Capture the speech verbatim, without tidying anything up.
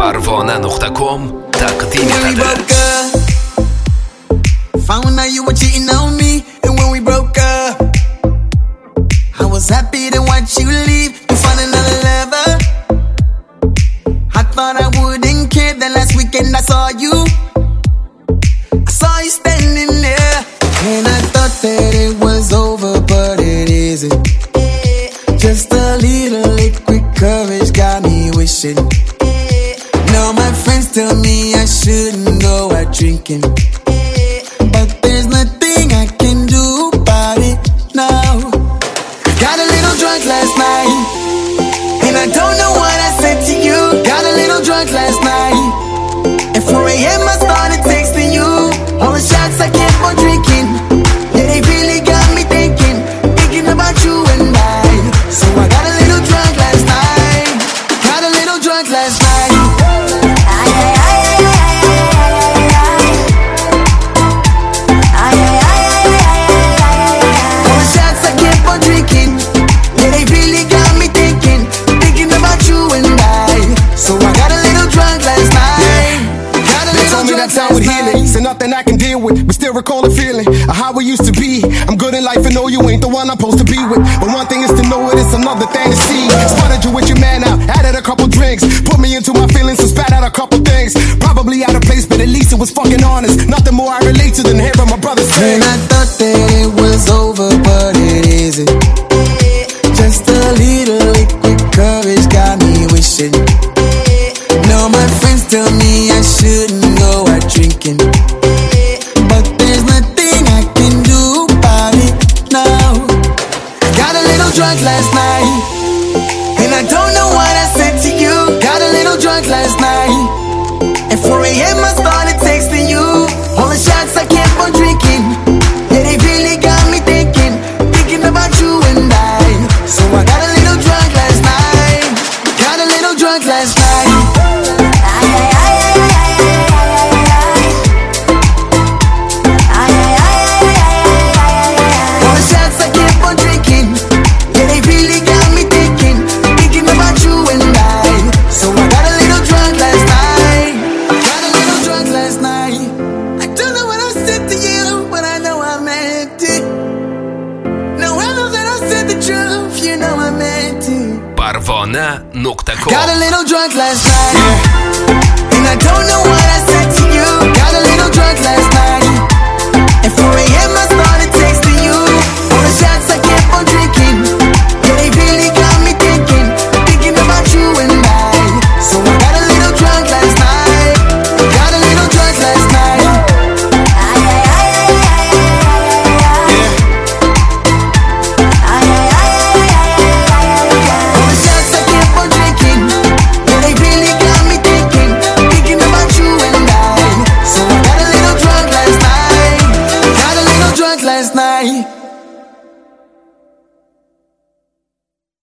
Parvona nokta com taqdim etadi. Found out you were cheating on me, and when we broke up, I was happy to watch you leave. You found another lover. I thought I wouldn't care. Then last weekend I saw you. I saw you standing there, and I thought that it was over, but it isn't. Just a little liquid courage got me wishing. Now my friends tell me I shouldn't go out drinking, but there's nothing I can do about it now. Got a little drunk last night, and I don't know what I said to you. Got a little drunk last night, at four a m I started texting you. All the shots I kept on drinking, yeah, they really got me thinking, thinking about you and I. So I got a little drunk last night, got a little drunk last night. So nothing I can deal with, but still recall the feeling of how we used to be. I'm good in life and know you ain't the one I'm supposed to be with, but one thing is to know it, it's another thing to see. Spotted you with your man out, added a couple drinks, put me into my feelings, so spat out a couple things. Probably out of place, but at least it was fucking honest. Nothing more I relate to than hearing my brother say. And I thought that it was over, but it isn't. Just a little liquid courage got me wishing. Now my friends tell me I shouldn't go out drinking, but there's nothing I can do about it now. Got a little drunk last night, and I don't know what I said to you. Got a little drunk last night, at four a m I started texting you. All the shots I kept on drinking, yeah, they really got me thinking, thinking about you and I. So I got a little drunk last night, got a little drunk last night. Parvona nokta com. Got a little drunk last night, and I don't know what I said to you. Got a little drunk last night.